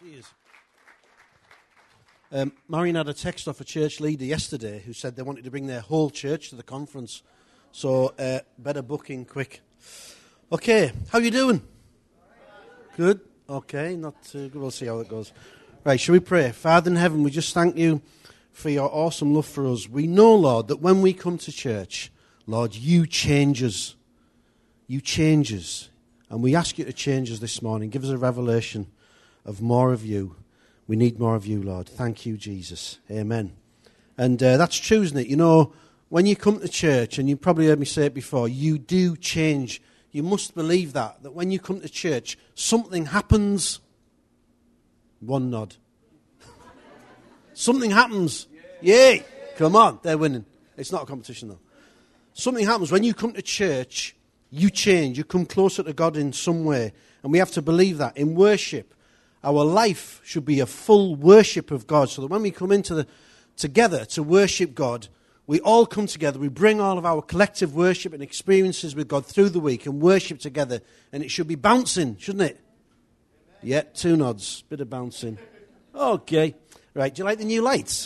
Cheers. Marion had a text off a church leader yesterday who said they wanted to bring their whole church to the conference. So better booking quick. Okay, how you doing? Good? Okay, not too good. We'll see how it goes. Right, shall we pray? Father in heaven, we just thank you for your awesome love for us. We know, Lord, that when we come to church, Lord, you change us. You change us. And we ask you to change us this morning. Give us a revelation of more of you. We need more of you, Lord. Thank you, Jesus. Amen. And that's true, isn't it? You know, when you come to church, and you probably heard me say it before, you do change. You must believe that when you come to church, something happens. One nod. Something happens. Yay! Come on, they're winning. It's not a competition, though. Something happens. When you come to church, you change. You come closer to God in some way. And we have to believe that. In worship, our life should be a full worship of God, so that when we come together to worship God, we all come together, we bring all of our collective worship and experiences with God through the week and worship together, and it should be bouncing, shouldn't it? Yeah, 2 nods, bit of bouncing. Okay. Right, do you like the new lights?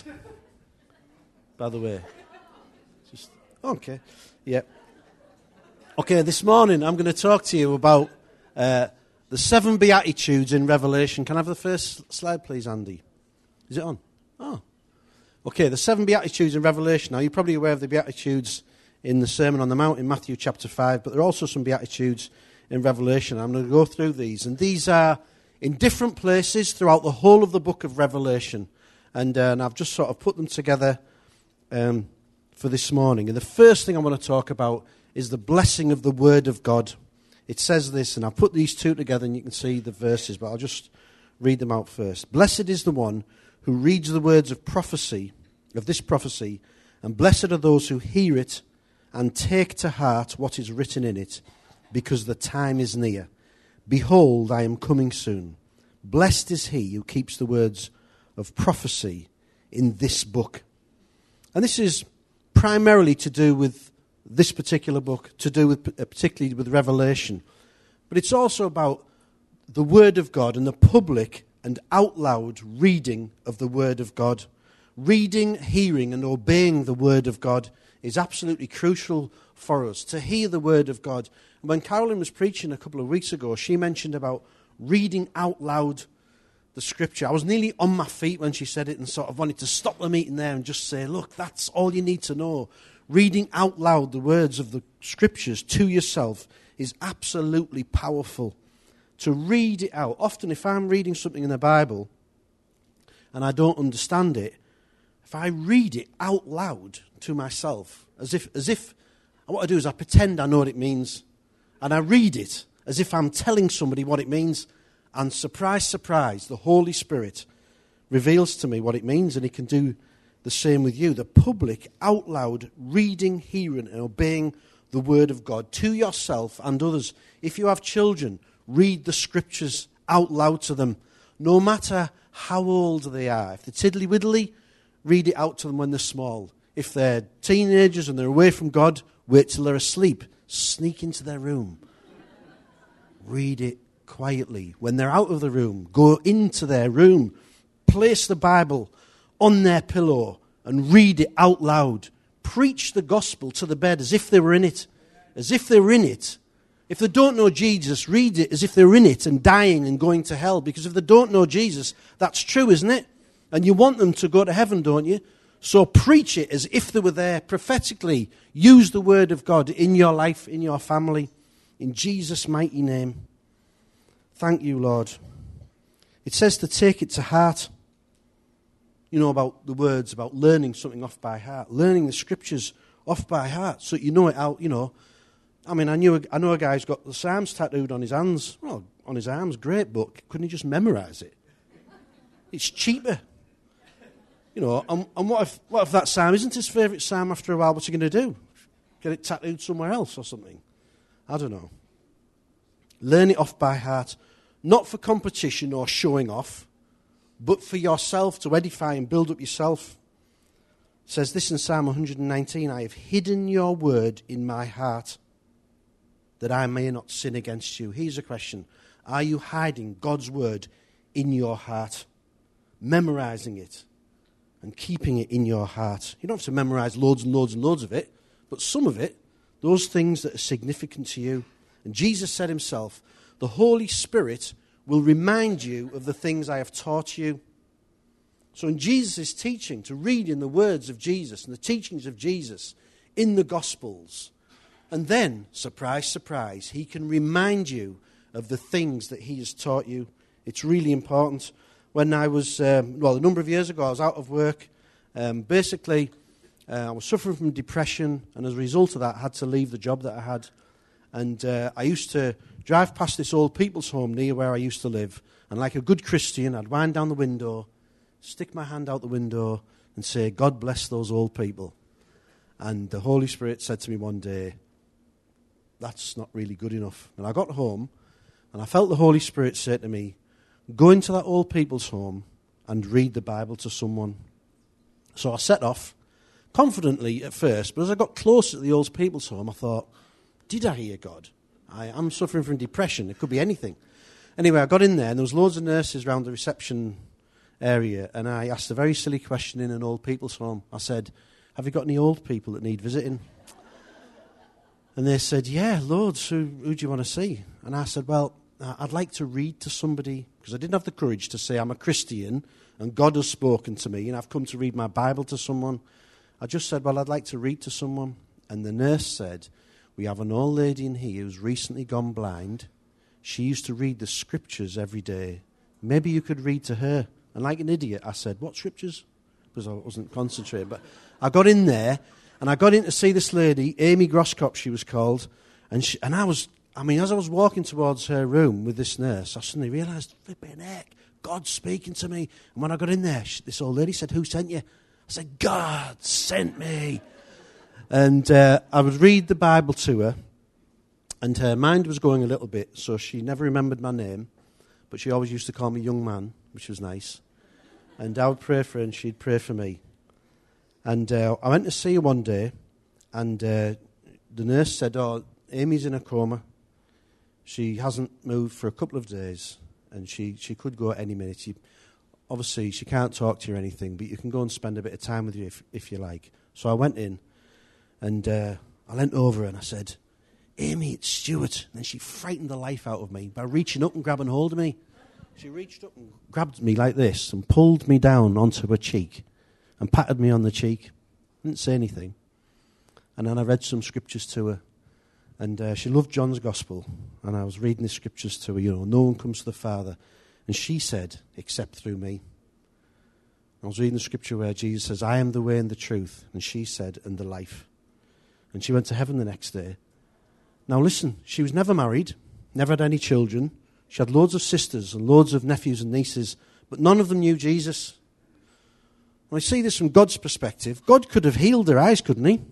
By the way. Okay, yeah. Okay, this morning I'm going to talk to you about the 7 Beatitudes in Revelation. Can I have the first slide, please, Andy? Is it on? Oh. Okay, the 7 Beatitudes in Revelation. Now, you're probably aware of the Beatitudes in the Sermon on the Mount in Matthew chapter 5, but there are also some Beatitudes in Revelation. I'm going to go through these. And these are in different places throughout the whole of the book of Revelation. And I've just sort of put them together for this morning. And the first thing I want to talk about is the blessing of the Word of God. It says this, and I'll put these two together and you can see the verses, but I'll just read them out first. Blessed is the one who reads the words of prophecy, of this prophecy, and blessed are those who hear it and take to heart what is written in it, because the time is near. Behold, I am coming soon. Blessed is he who keeps the words of prophecy in this book. And this is primarily to do with this particular book, to do with particularly with Revelation. But it's also about the Word of God and the public and out loud reading of the Word of God. Reading, hearing and obeying the Word of God is absolutely crucial for us, to hear the Word of God. And when Carolyn was preaching a couple of weeks ago, she mentioned about reading out loud the Scripture. I was nearly on my feet when she said it and sort of wanted to stop the meeting there and just say, look, that's all you need to know. Reading out loud the words of the Scriptures to yourself is absolutely powerful. To read it out. Often if I'm reading something in the Bible and I don't understand it, if I read it out loud to myself, as if what I do is I pretend I know what it means, and I read it as if I'm telling somebody what it means, and surprise, surprise, the Holy Spirit reveals to me what it means, and he can do the same with you. The public, out loud, reading, hearing, and obeying the Word of God to yourself and others. If you have children, read the Scriptures out loud to them, no matter how old they are. If they're tiddly-widdly, read it out to them when they're small. If they're teenagers and they're away from God, wait till they're asleep. Sneak into their room. Read it quietly. When they're out of the room, go into their room. Place the Bible on their pillow and read it out loud. Preach the gospel to the bed as if they were in it. As if they were in it. If they don't know Jesus, read it as if they're in it and dying and going to hell. Because if they don't know Jesus, that's true, isn't it? And you want them to go to heaven, don't you? So preach it as if they were there prophetically. Use the Word of God in your life, in your family. In Jesus' mighty name. Thank you, Lord. It says to take it to heart. You know about the words, about learning something off by heart. Learning the Scriptures off by heart so you know it out, you know. I mean, I know a guy who's got the Psalms tattooed on his hands. Well, on his arms, great, but couldn't he just memorize it? It's cheaper. You know, and what if that psalm isn't his favourite psalm after a while? What's he going to do? Get it tattooed somewhere else or something? I don't know. Learn it off by heart, not for competition or showing off, but for yourself, to edify and build up yourself. It says this in Psalm 119, I have hidden your word in my heart, that I may not sin against you. Here's a question. Are you hiding God's word in your heart. Memorizing it and keeping it in your heart. You don't have to memorize loads and loads and loads of it, but some of it, those things that are significant to you. And Jesus said himself, the Holy Spirit will remind you of the things I have taught you. So in Jesus' teaching, to read in the words of Jesus and the teachings of Jesus in the Gospels, and then, surprise, surprise, he can remind you of the things that he has taught you. It's really important. When I was, a number of years ago, I was out of work. I was suffering from depression, and as a result of that, I had to leave the job that I had. And I used to drive past this old people's home near where I used to live, and like a good Christian, I'd wind down the window, stick my hand out the window, and say, God bless those old people. And the Holy Spirit said to me one day, that's not really good enough. And I got home, and I felt the Holy Spirit say to me, go into that old people's home and read the Bible to someone. So I set off, confidently at first, but as I got closer to the old people's home, I thought, did I hear God? I'm suffering from depression. It could be anything. Anyway, I got in there, and there was loads of nurses around the reception area, and I asked a very silly question in an old people's home. I said, have you got any old people that need visiting? And they said, yeah, loads. Who do you want to see? And I said, well, I'd like to read to somebody, because I didn't have the courage to say I'm a Christian and God has spoken to me and I've come to read my Bible to someone. I just said, well, I'd like to read to someone. And the nurse said, we have an old lady in here who's recently gone blind. She used to read the scriptures every day. Maybe you could read to her. And like an idiot, I said, what scriptures? Because I wasn't concentrating. But I got in there, and I got in to see this lady, Amy Groscop she was called, as I was walking towards her room with this nurse, I suddenly realised, flipping heck, God's speaking to me. And when I got in there, this old lady said, who sent you? I said, God sent me. And I would read the Bible to her, and her mind was going a little bit, so she never remembered my name, but she always used to call me young man, which was nice. And I would pray for her, and she'd pray for me. And I went to see her one day, and the nurse said, oh, Amy's in a coma. She hasn't moved for a couple of days, and she could go at any minute. Obviously, she can't talk to you or anything, but you can go and spend a bit of time with you if you like. So I went in, and I leant over her, and I said, Amy, it's Stuart. And then she frightened the life out of me by reaching up and grabbing hold of me. She reached up and grabbed me like this and pulled me down onto her cheek and patted me on the cheek. Didn't say anything. And then I read some scriptures to her. And she loved John's Gospel. And I was reading the scriptures to her, no one comes to the Father. And she said, except through me. I was reading the scripture where Jesus says, I am the way and the truth. And she said, and the life. And she went to heaven the next day. Now listen, she was never married, never had any children. She had loads of sisters and loads of nephews and nieces, but none of them knew Jesus. When I see this from God's perspective, God could have healed her eyes, couldn't he?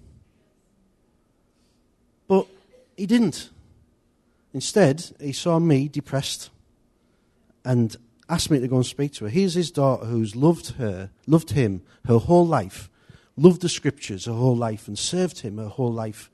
But he didn't. Instead, he saw me depressed and asked me to go and speak to her. Here's his daughter who's loved him her whole life, loved the scriptures her whole life, and served him her whole life.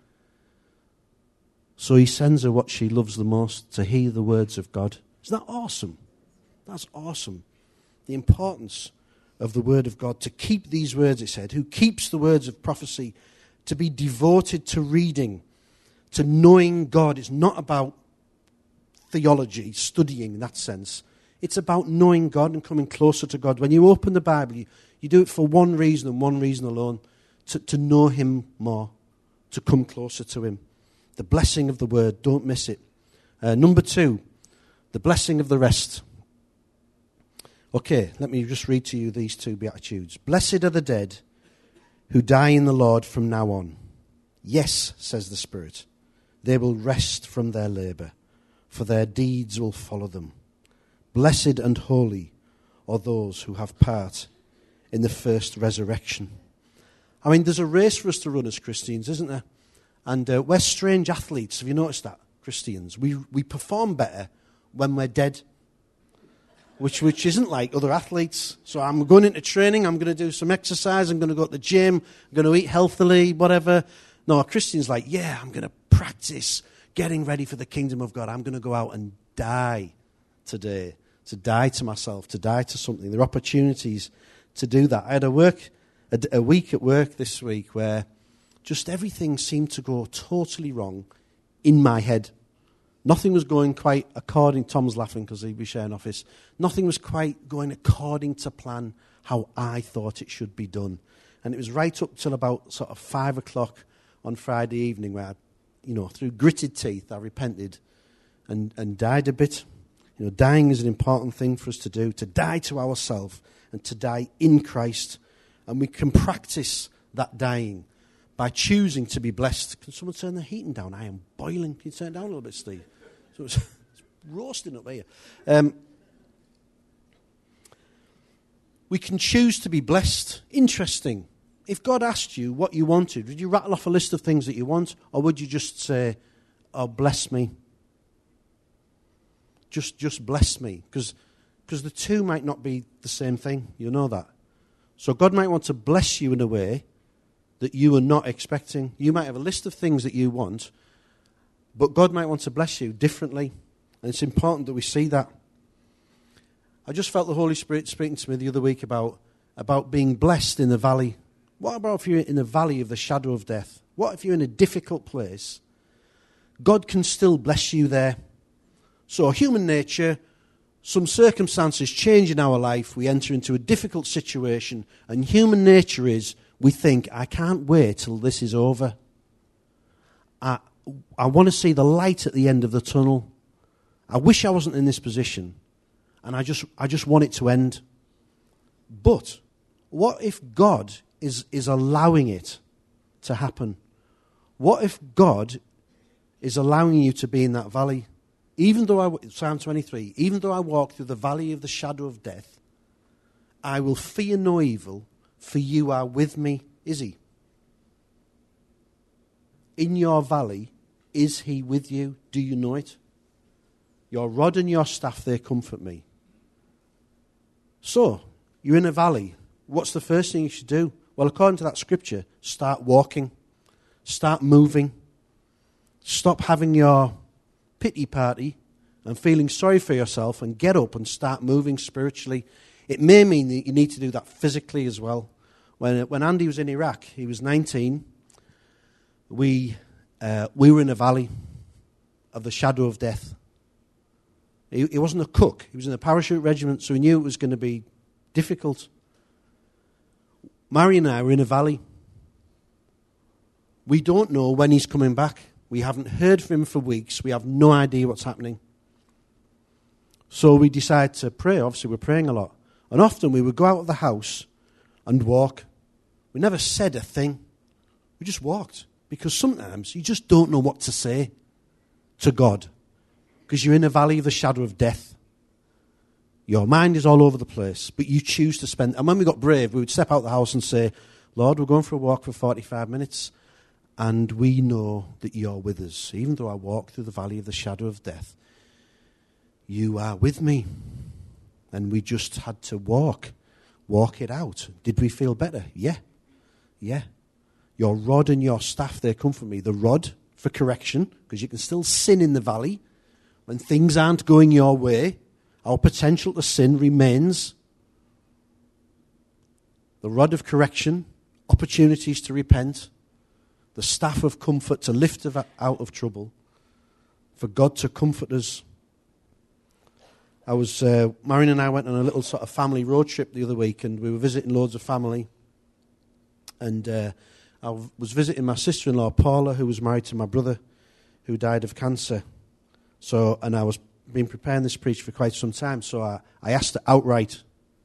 So he sends her what she loves the most, to hear the words of God. Isn't that awesome? That's awesome. The importance of the word of God, to keep these words, it said, who keeps the words of prophecy, to be devoted to reading, to knowing God. It's not about theology, studying in that sense. It's about knowing God and coming closer to God. When you open the Bible, you do it for one reason and one reason alone, to know him more, to come closer to him. The blessing of the word, don't miss it. Number 2, the blessing of the rest. Okay, let me just read to you these 2 Beatitudes. Blessed are the dead who die in the Lord from now on. Yes, says the Spirit, they will rest from their labour, for their deeds will follow them. Blessed and holy are those who have part in the first resurrection. I mean, there's a race for us to run as Christians, isn't there? And we're strange athletes. Have you noticed that, Christians? We perform better when we're dead, which isn't like other athletes. So I'm going into training, I'm going to do some exercise, I'm going to go to the gym, I'm going to eat healthily, whatever. No, a Christian's like, yeah, I'm going to practice getting ready for the kingdom of God. I'm going to go out and die today to die to myself, to die to something. There are opportunities to do that. I had a week at work this week where just everything seemed to go totally wrong in my head. Nothing was going quite according, Tom's laughing because he'd be sharing office. Nothing was quite going according to plan, how I thought it should be done. And it was right up till about sort of 5 o'clock on Friday evening where, through gritted teeth, I repented and died a bit. Dying is an important thing for us to do, to die to ourselves and to die in Christ. And we can practice that dying by choosing to be blessed. Can someone turn the heating down? I am boiling. Can you turn it down a little bit, Steve? So it's roasting up here. We can choose to be blessed. Interesting. If God asked you what you wanted, would you rattle off a list of things that you want? Or would you just say, oh, bless me? Just bless me. Because the two might not be the same thing. You know that. So God might want to bless you in a way that you are not expecting. You might have a list of things that you want, but God might want to bless you differently. And it's important that we see that. I just felt the Holy Spirit speaking to me the other week about being blessed in the valley. What about if you're in the valley of the shadow of death? What if you're in a difficult place? God can still bless you there. So human nature, some circumstances change in our life, we enter into a difficult situation, and human nature is, we think, I can't wait till this is over. I want to see the light at the end of the tunnel. I wish I wasn't in this position, and I just want it to end. But what if God is allowing it to happen? What if God is allowing you to be in that valley? Even though Psalm 23, even though I walk through the valley of the shadow of death, I will fear no evil, for you are with me. Is he? In your valley, is he with you? Do you know it? Your rod and your staff, they comfort me. So, you're in a valley. What's the first thing you should do? Well, according to that scripture, start walking. Start moving. Stop having your pity party and feeling sorry for yourself and get up and start moving spiritually. It may mean that you need to do that physically as well. When Andy was in Iraq, he was 19, we were in a valley of the shadow of death. He wasn't a cook. He was in a parachute regiment, so he knew it was going to be difficult. Mary and I were in a valley. We don't know when he's coming back. We haven't heard from him for weeks. We have no idea what's happening. So we decided to pray. Obviously, we're praying a lot. And often we would go out of the house and walk. We never said a thing. We just walked. Because sometimes you just don't know what to say to God. Because you're in a valley of the shadow of death. Your mind is all over the place. But you choose to spend... And when we got brave, we would step out the house and say, Lord, we're going for a walk for 45 minutes. And we know that you're with us. Even though I walk through the valley of the shadow of death, you are with me. And we just had to walk it out. Did we feel better? Yeah. Your rod and your staff, they comfort me. The rod for correction, because you can still sin in the valley when things aren't going your way. Our potential to sin remains. The rod of correction, opportunities to repent. The staff of comfort to lift us out of trouble. For God to comfort us. Marion and I went on a little sort of family road trip the other week, and we were visiting loads of family. And I was visiting my sister-in-law, Paula, who was married to my brother, who died of cancer. And I was been preparing this preach for quite some time, so I asked her outright,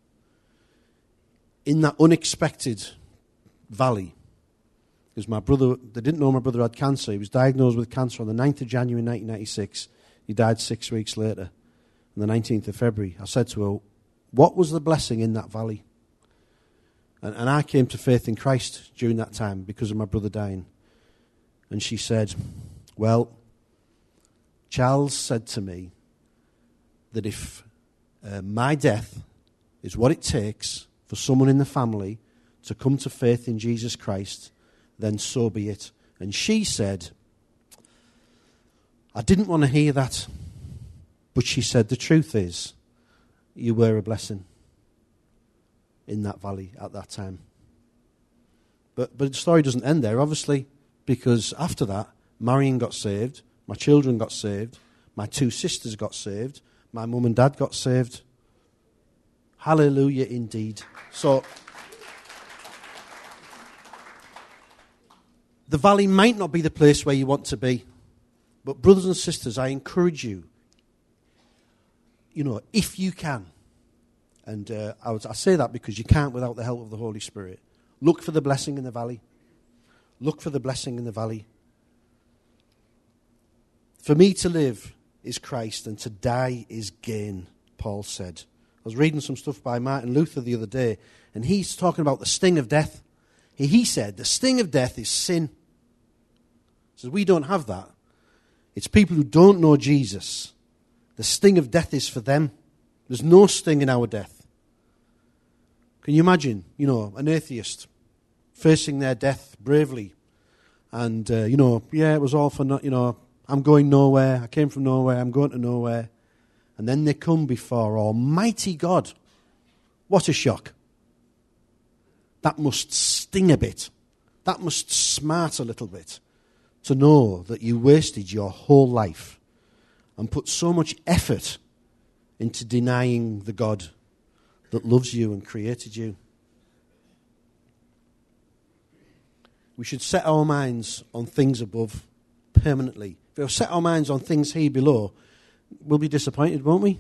in that unexpected valley, because they didn't know my brother had cancer. He was diagnosed with cancer on the 9th of January 1996. He died 6 weeks later, on the 19th of February. I said to her, what was the blessing in that valley? And I came to faith in Christ during that time because of my brother dying. And she said, well, Charles said to me that if my death is what it takes for someone in the family to come to faith in Jesus Christ, then so be it. And she said, I didn't want to hear that. But she said, the truth is, you were a blessing in that valley at that time. But the story doesn't end there, obviously, because after that, Marion got saved, my children got saved, my 2 sisters got saved, my mum and dad got saved. Hallelujah indeed. So, the valley might not be the place where you want to be, but brothers and sisters, I encourage you, if you can, and I say that because you can't without the help of the Holy Spirit, look for the blessing in the valley. Look for the blessing in the valley. For me to live is Christ, and to die is gain, Paul said. I was reading some stuff by Martin Luther the other day, and he's talking about the sting of death. He said, the sting of death is sin. He says, we don't have that. It's people who don't know Jesus. The sting of death is for them. There's no sting in our death. Can you imagine, an atheist facing their death bravely? And, it was all for, I'm going nowhere. I came from nowhere. I'm going to nowhere. And then they come before Almighty God. What a shock. That must sting a bit. That must smart a little bit to know that you wasted your whole life and put so much effort into denying the God that loves you and created you. We should set our minds on things above permanently. If we set our minds on things here below, we'll be disappointed, won't we?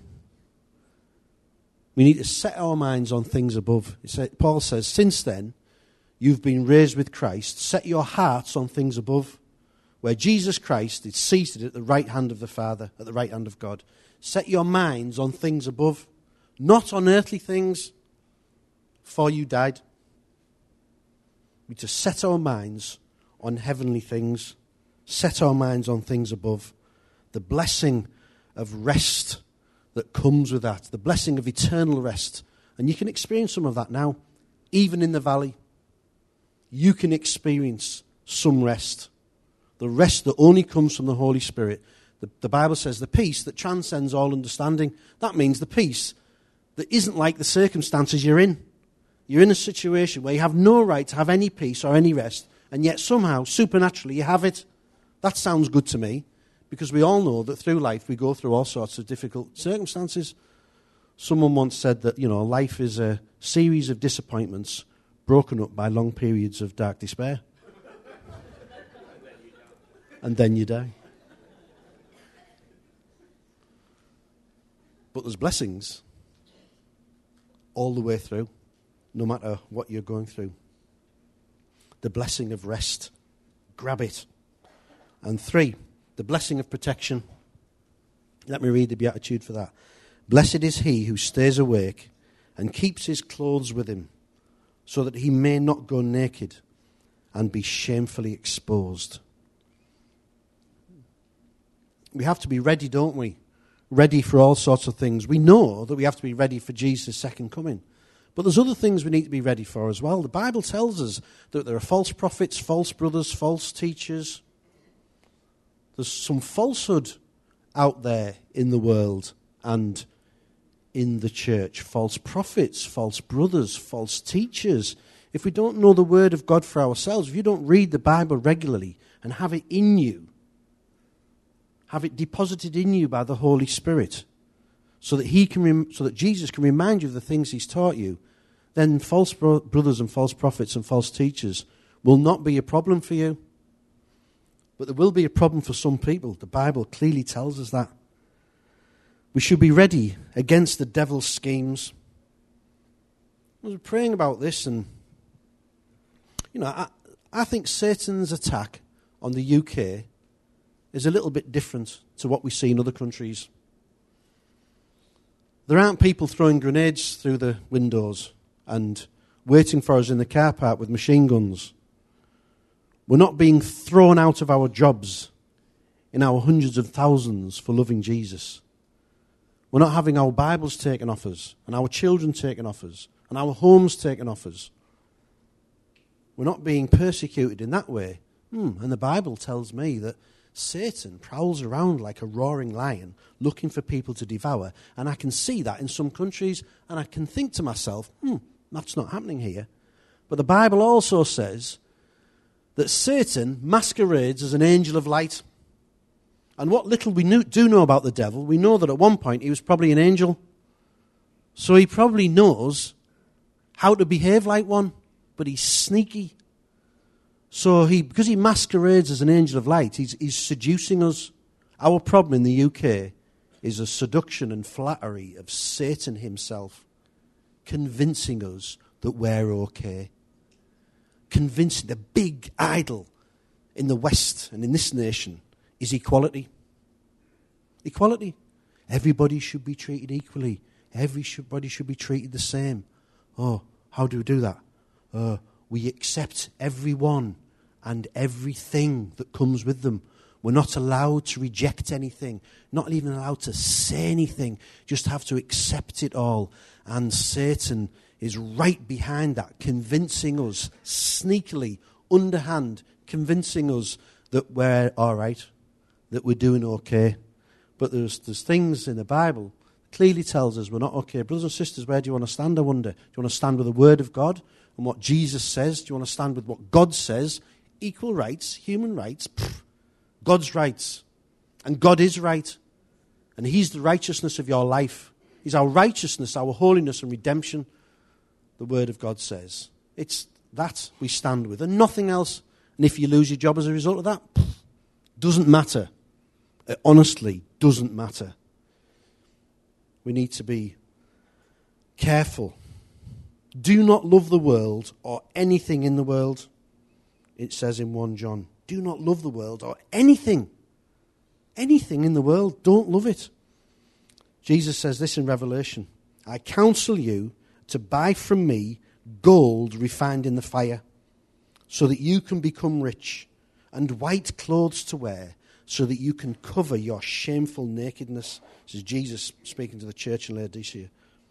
We need to set our minds on things above. Paul says, since then, you've been raised with Christ. Set your hearts on things above, where Jesus Christ is seated at the right hand of the Father, at the right hand of God. Set your minds on things above, not on earthly things, for you died. We need to set our minds on heavenly things, set our minds on things above. The blessing of rest that comes with that, the blessing of eternal rest. And you can experience some of that now, even in the valley. You can experience some rest. The rest that only comes from the Holy Spirit. The Bible says the peace that transcends all understanding. That means the peace that isn't like the circumstances you're in. You're in a situation where you have no right to have any peace or any rest, and yet somehow, supernaturally, you have it. That sounds good to me, because we all know that through life we go through all sorts of difficult circumstances. Someone once said that, life is a series of disappointments broken up by long periods of dark despair. And then you die. But there's blessings all the way through, no matter what you're going through. The blessing of rest. Grab it. And 3, the blessing of protection. Let me read the beatitude for that. Blessed is he who stays awake and keeps his clothes with him, so that he may not go naked and be shamefully exposed. We have to be ready, don't we? Ready for all sorts of things. We know that we have to be ready for Jesus' second coming. But there's other things we need to be ready for as well. The Bible tells us that there are false prophets, false brothers, false teachers. There's some falsehood out there in the world and in the church. False prophets, false brothers, false teachers. If we don't know the Word of God for ourselves, if you don't read the Bible regularly and have it in you, have it deposited in you by the Holy Spirit, so that so that Jesus can remind you of the things he's taught you, then false brothers and false prophets and false teachers will not be a problem for you. But there will be a problem for some people. The Bible clearly tells us that. We should be ready against the devil's schemes. I was praying about this, and I think Satan's attack on the UK is a little bit different to what we see in other countries. There aren't people throwing grenades through the windows and waiting for us in the car park with machine guns. We're not being thrown out of our jobs in our hundreds of thousands for loving Jesus. We're not having our Bibles taken off us and our children taken off us and our homes taken off us. We're not being persecuted in that way. And the Bible tells me that Satan prowls around like a roaring lion looking for people to devour, and I can see that in some countries, and I can think to myself, that's not happening here. But the Bible also says that Satan masquerades as an angel of light. And what little we do know about the devil, we know that at one point he was probably an angel. So he probably knows how to behave like one, but he's sneaky. So because he masquerades as an angel of light, he's seducing us. Our problem in the UK is the seduction and flattery of Satan himself, convincing us that we're okay. Convincing the big idol in the West and in this nation is equality. Equality. Everybody should be treated equally. Everybody should be treated the same. Oh, how do we do that? We accept everyone and everything that comes with them. We're not allowed to reject anything, not even allowed to say anything, just have to accept it all. And Satan is right behind that, convincing us, sneakily, underhand, convincing us that we're all right, that we're doing okay. But there's things in the Bible that clearly tells us we're not okay. Brothers and sisters, where do you want to stand, I wonder? Do you want to stand with the Word of God and what Jesus says? Do you want to stand with what God says? Equal rights, human rights, God's rights. And God is right. And He's the righteousness of your life. He's our righteousness, our holiness and redemption, the Word of God says. It's that we stand with and nothing else. And if you lose your job as a result of that, doesn't matter. It honestly doesn't matter. We need to be careful. Do not love the world or anything in the world. It says in 1 John, do not love the world or anything in the world. Don't love it. Jesus says this in Revelation, I counsel you to buy from me gold refined in the fire, so that you can become rich, and white clothes to wear, so that you can cover your shameful nakedness. This is Jesus speaking to the church in Laodicea.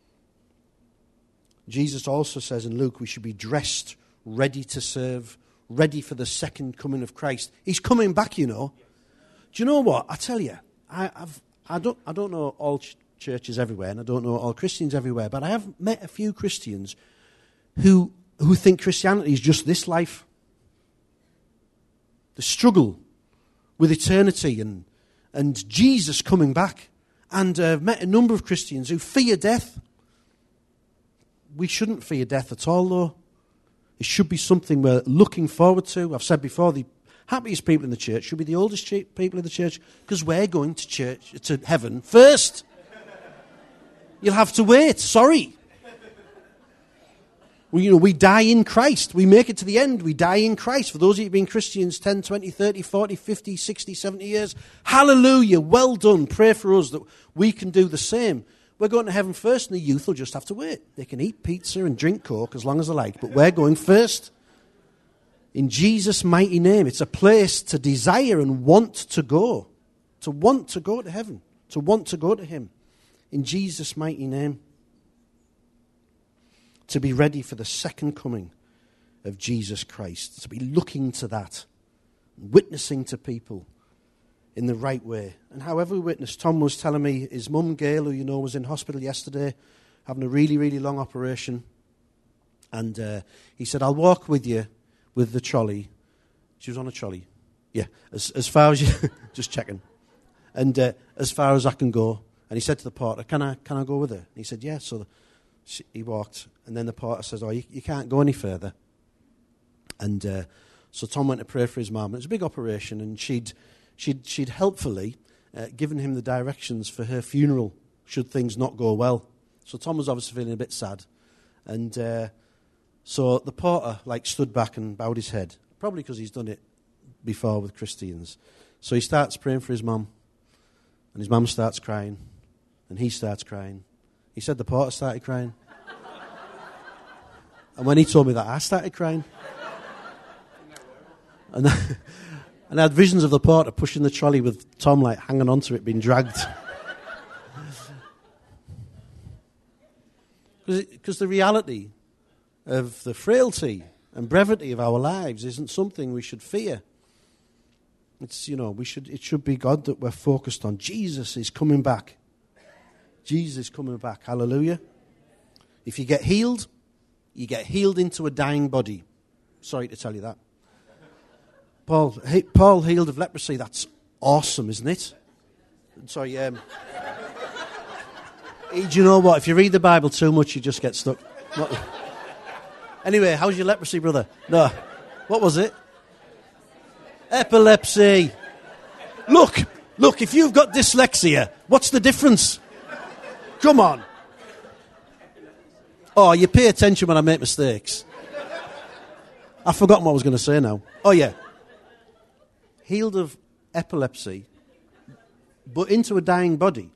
Jesus also says in Luke we should be dressed, ready to serve, ready for the second coming of Christ. He's coming back, you know. Do you know what? I tell you, I don't know all churches everywhere, and I don't know all Christians everywhere, but I have met a few Christians who think Christianity is just this life. The struggle with eternity and Jesus coming back. And I've met a number of Christians who fear death. We shouldn't fear death at all, though. It should be something we're looking forward to. I've said before, the happiest people in the church should be the oldest people in the church, because we're going to heaven first. You'll have to wait. Sorry. We die in Christ. We make it to the end. We die in Christ. For those of you who've been Christians 10, 20, 30, 40, 50, 60, 70 years, hallelujah, well done. Pray for us that we can do the same. We're going to heaven first, and the youth will just have to wait. They can eat pizza and drink Coke as long as they like, but we're going first. In Jesus' mighty name, it's a place to desire and want to go. To want to go to heaven. To want to go to Him. In Jesus' mighty name. To be ready for the second coming of Jesus Christ. To be looking to that. Witnessing to people in the right way. And however we witness, Tom was telling me his mum, Gail, who you know was in hospital yesterday, having a really, really long operation. And he said, I'll walk with you with the trolley. She was on a trolley. Yeah, as far as you... just checking. And as far as I can go. And he said to the porter, can I go with her? And he said, yeah. So he walked. And then the porter says, oh, you can't go any further. And so Tom went to pray for his mum. It was a big operation, and she'd helpfully given him the directions for her funeral should things not go well. So Tom was obviously feeling a bit sad. And so the porter stood back and bowed his head, probably because he's done it before with Christians. So he starts praying for his mum, and his mum starts crying, and he starts crying. He said the porter started crying. And when he told me that, I started crying. And I had visions of the porter pushing the trolley with Tom hanging onto it, being dragged. Because the reality of the frailty and brevity of our lives isn't something we should fear. It's, it should be God that we're focused on. Jesus is coming back. Jesus is coming back. Hallelujah. If you get healed, you get healed into a dying body. Sorry to tell you that. Paul healed of leprosy. That's awesome, isn't it? Sorry, do you know what? If you read the Bible too much, you just get stuck. Anyway, how's your leprosy, brother? No. What was it? Epilepsy. Look, if you've got dyslexia, what's the difference? Come on. Oh, you pay attention when I make mistakes. I've forgotten what I was going to say now. Oh, yeah. Healed of epilepsy, but into a dying body.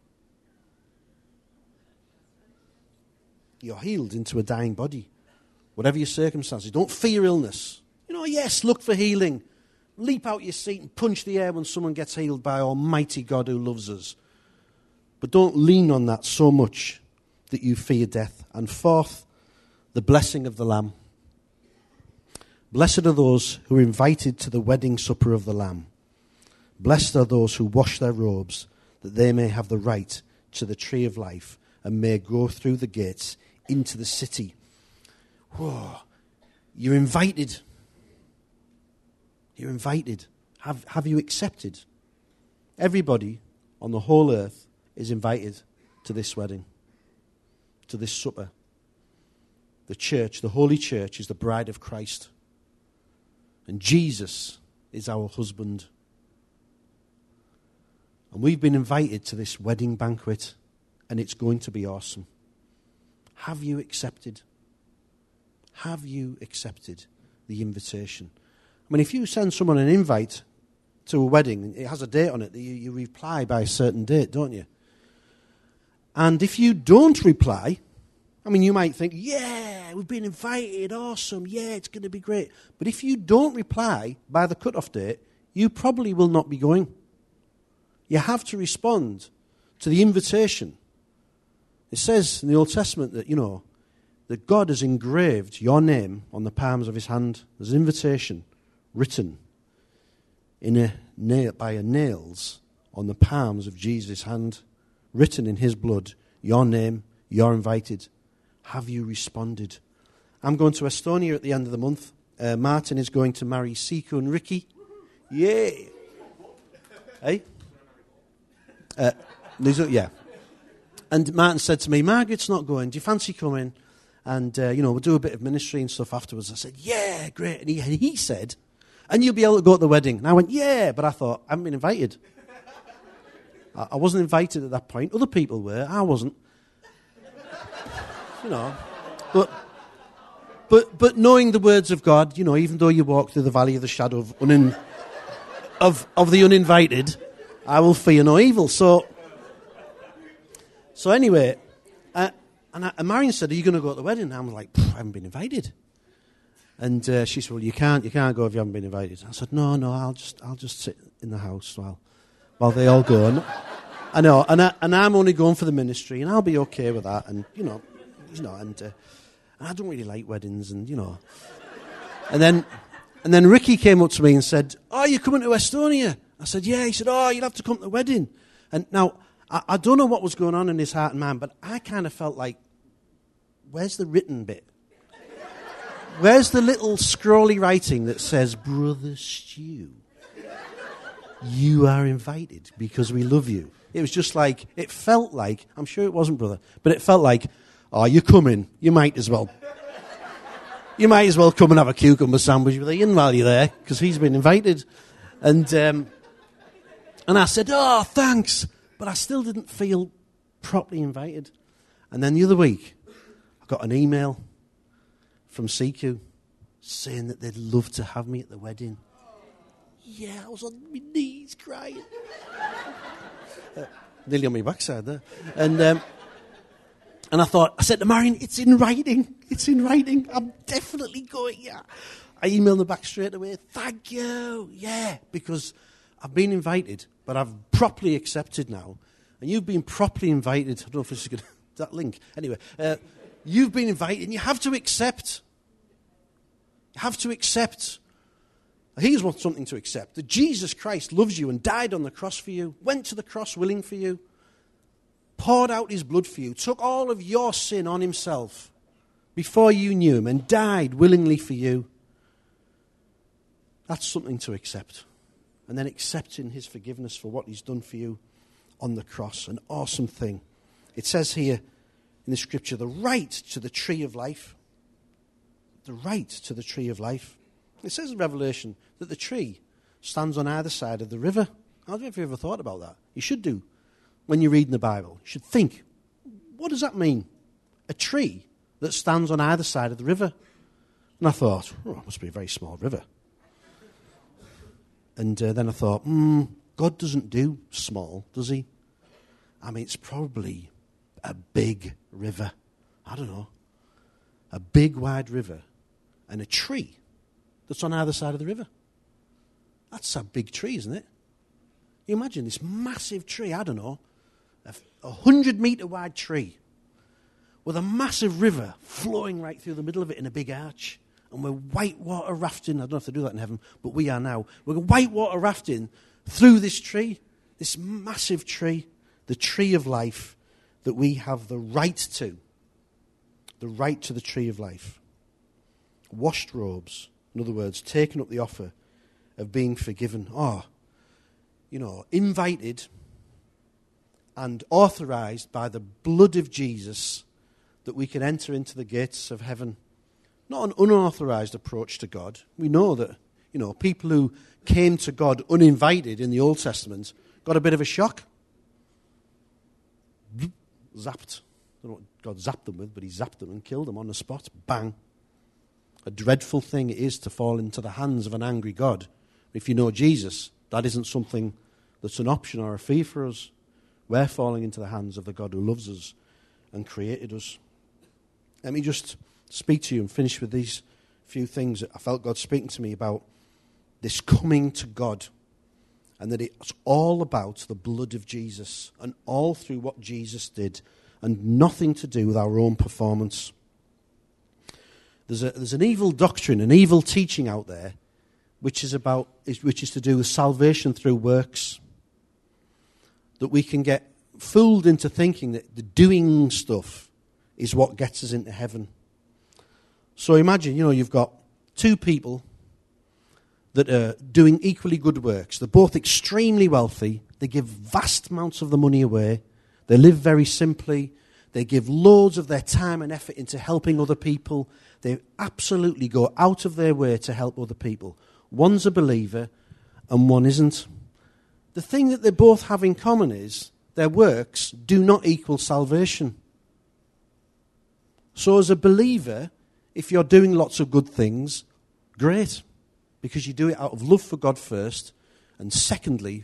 You're healed into a dying body. Whatever your circumstances, don't fear illness. Yes, look for healing. Leap out your seat and punch the air when someone gets healed by Almighty God who loves us. But don't lean on that so much that you fear death. And fourth, the blessing of the Lamb. Blessed are those who are invited to the wedding supper of the Lamb. Blessed are those who wash their robes, that they may have the right to the tree of life and may go through the gates into the city. Whoa. You're invited. You're invited. Have you accepted? Everybody on the whole earth is invited to this wedding, to this supper. The church, the Holy Church, is the bride of Christ. And Jesus is our husband. And we've been invited to this wedding banquet, and it's going to be awesome. Have you accepted? Have you accepted the invitation? I mean, if you send someone an invite to a wedding, it has a date on it, you reply by a certain date, don't you? And if you don't reply, I mean, you might think, yeah, we've been invited, awesome, yeah, it's going to be great. But if you don't reply by the cut-off date, you probably will not be going. You have to respond to the invitation. It says in the Old Testament that, that God has engraved your name on the palms of his hand. There's an invitation written by nails on the palms of Jesus' hand, written in his blood, your name, you're invited. Have you responded? I'm going to Estonia at the end of the month. Martin is going to marry Siku and Ricky. Yay! Hey? Yeah. And Martin said to me, Margaret's not going. Do you fancy coming? And, we'll do a bit of ministry and stuff afterwards. I said, yeah, great. And he said, and you'll be able to go to the wedding. And I went, yeah. But I thought, I haven't been invited. I wasn't invited at that point. Other people were. I wasn't. But knowing the words of God, even though you walk through the valley of the shadow of the uninvited, I will fear no evil. So anyway, and Marion said, are you going to go to the wedding? And I'm like, I haven't been invited. And she said, well, you can't go if you haven't been invited. I said, no, I'll just sit in the house while they all go. And I know, and I'm only going for the ministry, and I'll be okay with that. And and I don't really like weddings, and And then Ricky came up to me and said, "Oh, you're coming to Estonia?" I said, "Yeah." He said, "Oh, you'll have to come to the wedding." And now I don't know what was going on in his heart and mind, but I kind of felt like, where's the written bit? Where's the little scrolly writing that says, "Brother Stu, you are invited because we love you"? It was just like, it felt like, I'm sure it wasn't, brother, but it felt like, oh, you're coming, you might as well come and have a cucumber sandwich with Ian while you're there, because he's been invited. And I said, oh, thanks, but I still didn't feel properly invited. And then the other week, I got an email from CQ saying that they'd love to have me at the wedding. Yeah, I was on my knees crying. Nearly on my backside there. And I said to Marion, it's in writing. I'm definitely going, yeah. I emailed them back straight away, thank you, yeah, because I've been invited, but I've properly accepted now. And you've been properly invited. I don't know if this is good, that link. Anyway, you've been invited, and you have to accept. You have to accept. Here's what's something to accept. That Jesus Christ loves you and died on the cross for you, went to the cross willing for you, poured out his blood for you, took all of your sin on himself before you knew him and died willingly for you. That's something to accept. And then accepting his forgiveness for what he's done for you on the cross. An awesome thing. It says here in the scripture, the right to the tree of life. The right to the tree of life. It says in Revelation that the tree stands on either side of the river. I don't know if you've ever thought about that. You should do. When you're reading the Bible, you should think, what does that mean? A tree that stands on either side of the river. And I thought, it must be a very small river. And then I thought, God doesn't do small, does he? I mean, it's probably a big river. I don't know. A big, wide river and a tree that's on either side of the river. That's a big tree, isn't it? You imagine this massive tree, I don't know, a 100-metre wide tree with a massive river flowing right through the middle of it in a big arch. And we're whitewater rafting. I don't know if they do that in heaven, but we are now. We're whitewater rafting through this tree, this massive tree, the tree of life that we have the right to. The right to the tree of life. Washed robes, in other words, taking up the offer of being forgiven. Invited and authorized by the blood of Jesus that we can enter into the gates of heaven. Not an unauthorized approach to God. We know that, people who came to God uninvited in the Old Testament got a bit of a shock. Zapped. I don't know what God zapped them with, but he zapped them and killed them on the spot. Bang. A dreadful thing it is to fall into the hands of an angry God. If you know Jesus, that isn't something that's an option or a fee for us. We're falling into the hands of the God who loves us and created us. Let me just speak to you and finish with these few things that I felt God speaking to me about this coming to God, and that it's all about the blood of Jesus and all through what Jesus did and nothing to do with our own performance. There's an evil doctrine, an evil teaching out there which is to do with salvation through works. That we can get fooled into thinking that the doing stuff is what gets us into heaven. So imagine, you've got two people that are doing equally good works. They're both extremely wealthy. They give vast amounts of the money away. They live very simply. They give loads of their time and effort into helping other people. They absolutely go out of their way to help other people. One's a believer and one isn't. The thing that they both have in common is their works do not equal salvation. So as a believer, if you're doing lots of good things, great, because you do it out of love for God first, and secondly,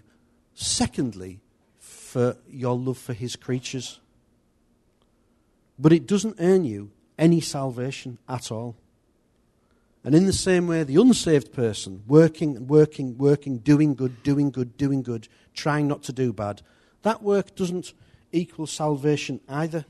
for your love for his creatures. But it doesn't earn you any salvation at all. And in the same way, the unsaved person, working, doing good, trying not to do bad, that work doesn't equal salvation either.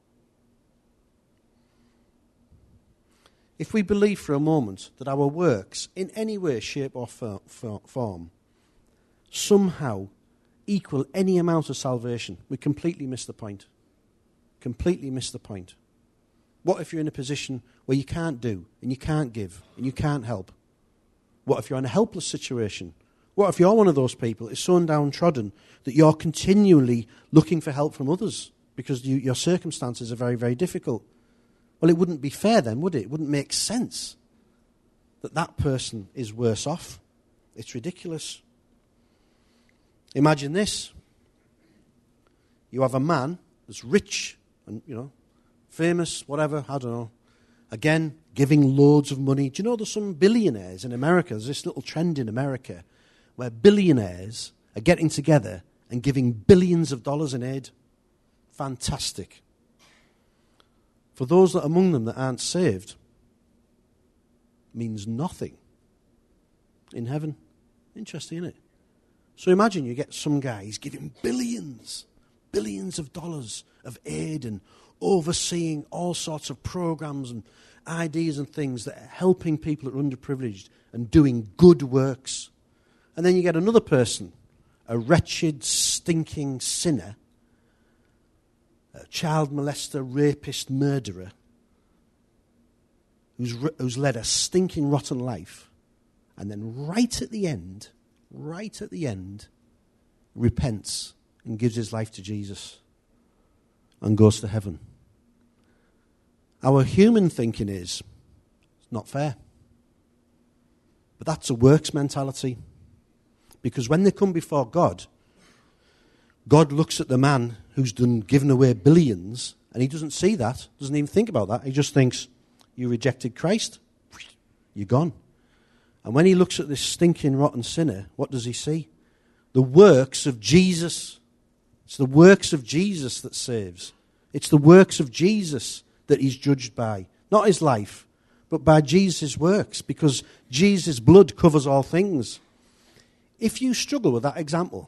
If we believe for a moment that our works, in any way, shape or form, somehow equal any amount of salvation, we completely miss the point. Completely miss the point. What if you're in a position where you can't do, and you can't give, and you can't help? What if you're in a helpless situation? What if you're one of those people that's so downtrodden that you're continually looking for help from others because your circumstances are very, very difficult? Well, it wouldn't be fair then, would it? It wouldn't make sense that person is worse off. It's ridiculous. Imagine this. You have a man that's rich and, famous, whatever, I don't know. Again, giving loads of money. Do you know there's some billionaires in America? There's this little trend in America where billionaires are getting together and giving billions of dollars in aid. Fantastic. For those that among them that aren't saved, means nothing in heaven. Interesting, isn't it? So imagine you get some guys giving billions of dollars of aid and overseeing all sorts of programs and ideas and things that are helping people that are underprivileged and doing good works. And then you get another person, a wretched, stinking sinner, a child molester, rapist, murderer, who's led a stinking, rotten life, and then right at the end, repents and gives his life to Jesus and goes to heaven. Our human thinking is, it's not fair. But that's a works mentality. Because when they come before God, God looks at the man who's given away billions, and he doesn't see that, doesn't even think about that. He just thinks, you rejected Christ, you're gone. And when he looks at this stinking, rotten sinner, what does he see? The works of Jesus. It's the works of Jesus that saves. It's the works of Jesus that he's judged by. Not his life, but by Jesus' works, because Jesus' blood covers all things. If you struggle with that example,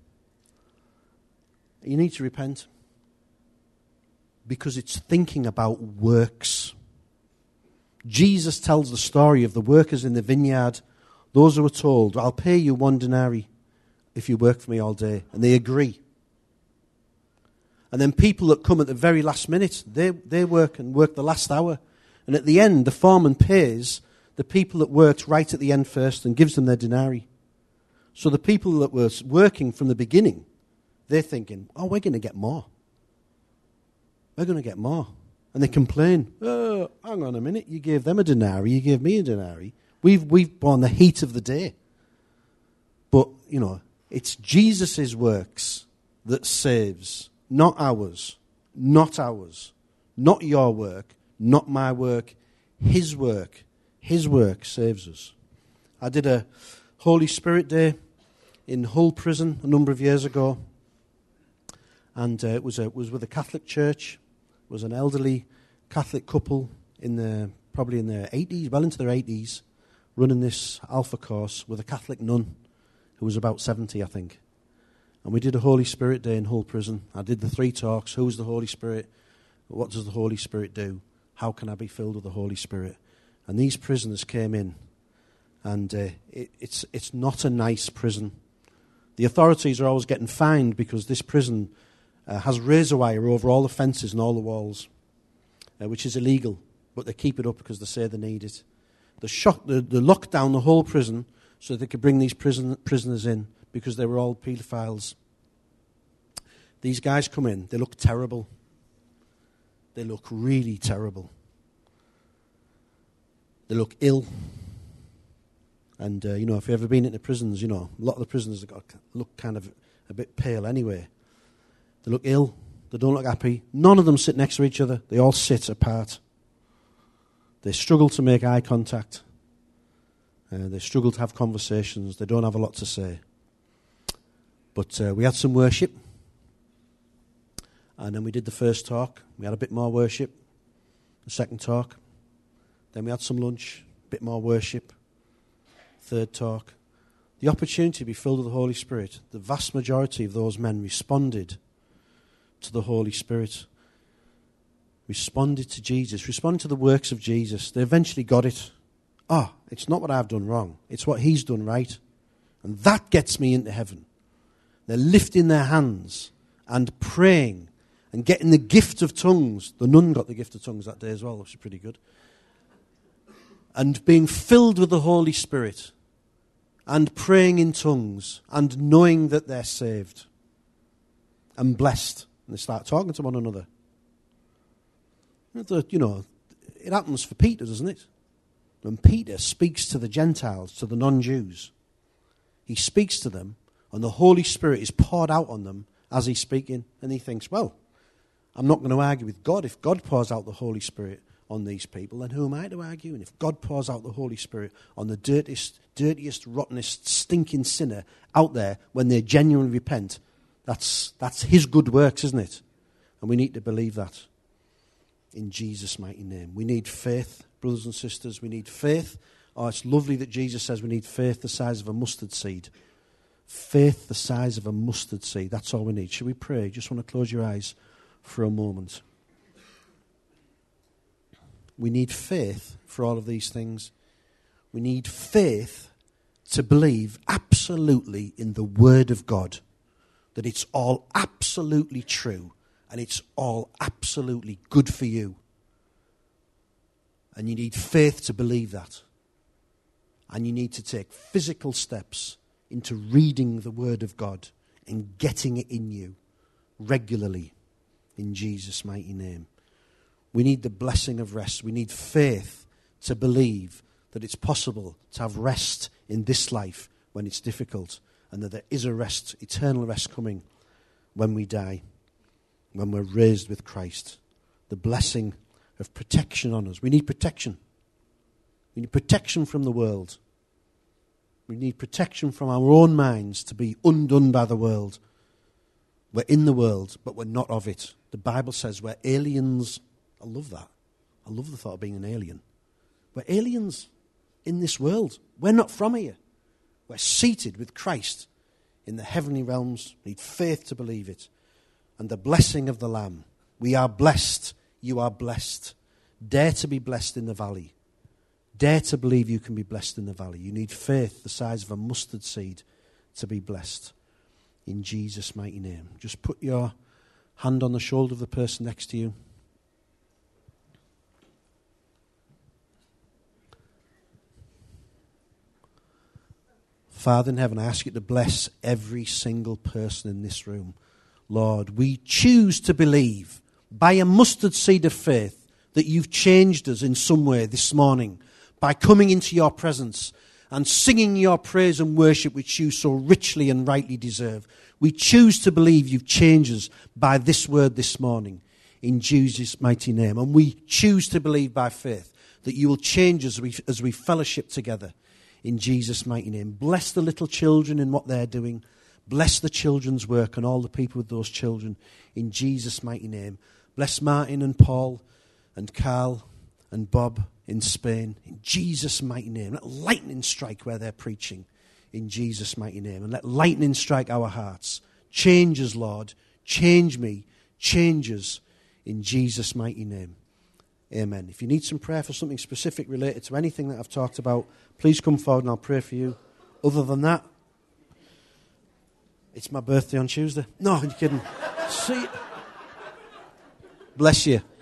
you need to repent. Because it's thinking about works. Jesus tells the story of the workers in the vineyard. Those who were told, I'll pay you 1 denarii if you work for me all day. And they agree. And then people that come at the very last minute, they work the last hour. And at the end, the foreman pays the people that worked right at the end first and gives them their denarii. So the people that were working from the beginning, they're thinking, oh, we're going to get more. We're going to get more. And they complain, oh, hang on a minute, you gave them a denarii, you gave me a denarii. We've borne the heat of the day. But, it's Jesus' works that saves. Not ours, not your work, not my work, his work saves us. I did a Holy Spirit Day in Hull Prison a number of years ago, and it was with a Catholic church. It was an elderly Catholic couple probably in their 80s, well into their 80s, running this Alpha course with a Catholic nun who was about 70, I think. And we did a Holy Spirit Day in Hull Prison. I did the 3 talks. Who's the Holy Spirit? What does the Holy Spirit do? How can I be filled with the Holy Spirit? And these prisoners came in, and it's not a nice prison. The authorities are always getting fined because this prison has razor wire over all the fences and all the walls, which is illegal, but they keep it up because they say they need it. They locked down the whole prison so they could bring these prisoners in, because they were all paedophiles. These guys come in, they look terrible. They look really terrible. They look ill. And, if you've ever been into prisons, a lot of the prisoners look kind of a bit pale anyway. They look ill. They don't look happy. None of them sit next to each other. They all sit apart. They struggle to make eye contact. They struggle to have conversations. They don't have a lot to say. But we had some worship, and then we did the first talk. We had a bit more worship, the second talk. Then we had some lunch, a bit more worship, third talk. The opportunity to be filled with the Holy Spirit. The vast majority of those men responded to the Holy Spirit, responded to Jesus, responded to the works of Jesus. They eventually got it. It's not what I've done wrong. It's what he's done right. And that gets me into heaven. They're lifting their hands and praying and getting the gift of tongues. The nun got the gift of tongues that day as well, which is pretty good. And being filled with the Holy Spirit and praying in tongues and knowing that they're saved and blessed. And they start talking to one another. It happens for Peter, doesn't it? When Peter speaks to the Gentiles, to the non-Jews, he speaks to them, and the Holy Spirit is poured out on them as he's speaking. And he thinks, well, I'm not going to argue with God. If God pours out the Holy Spirit on these people, then who am I to argue? And if God pours out the Holy Spirit on the dirtiest, rottenest, stinking sinner out there when they genuinely repent, that's his good works, isn't it? And we need to believe that in Jesus' mighty name. We need faith, brothers and sisters. We need faith. It's lovely that Jesus says we need faith the size of a mustard seed. Faith the size of a mustard seed. That's all we need. Should we pray? Just want to close your eyes for a moment. We need faith for all of these things. We need faith to believe absolutely in the Word of God, that it's all absolutely true and it's all absolutely good for you. And you need faith to believe that. And you need to take physical steps into reading the Word of God and getting it in you regularly in Jesus' mighty name. We need the blessing of rest. We need faith to believe that it's possible to have rest in this life when it's difficult, and that there is a rest, eternal rest coming when we die, when we're raised with Christ. The blessing of protection on us. We need protection. We need protection from the world. We need protection from our own minds to be undone by the world. We're in the world, but we're not of it. The Bible says we're aliens. I love that. I love the thought of being an alien. We're aliens in this world. We're not from here. We're seated with Christ in the heavenly realms. We need faith to believe it. And the blessing of the Lamb. We are blessed. You are blessed. Dare to be blessed in the valley. Dare to believe you can be blessed in the valley. You need faith the size of a mustard seed to be blessed. In Jesus' mighty name. Just put your hand on the shoulder of the person next to you. Father in heaven, I ask you to bless every single person in this room. Lord, we choose to believe by a mustard seed of faith that you've changed us in some way this morning by coming into your presence and singing your praise and worship which you so richly and rightly deserve. We choose to believe you've changed us by this word this morning in Jesus' mighty name. And we choose to believe by faith that you will change us as we fellowship together in Jesus' mighty name. Bless the little children in what they're doing. Bless the children's work and all the people with those children in Jesus' mighty name. Bless Martin and Paul and Carl and Bob in Spain in Jesus' mighty name. Let lightning strike where they're preaching in Jesus' mighty name. And let lightning strike our hearts. Change us, Lord. Change me. Change us in Jesus' mighty name. Amen. If you need some prayer for something specific related to anything that I've talked about, please come forward and I'll pray for you. Other than that, it's my birthday on Tuesday. No, I'm kidding. See you. Bless you.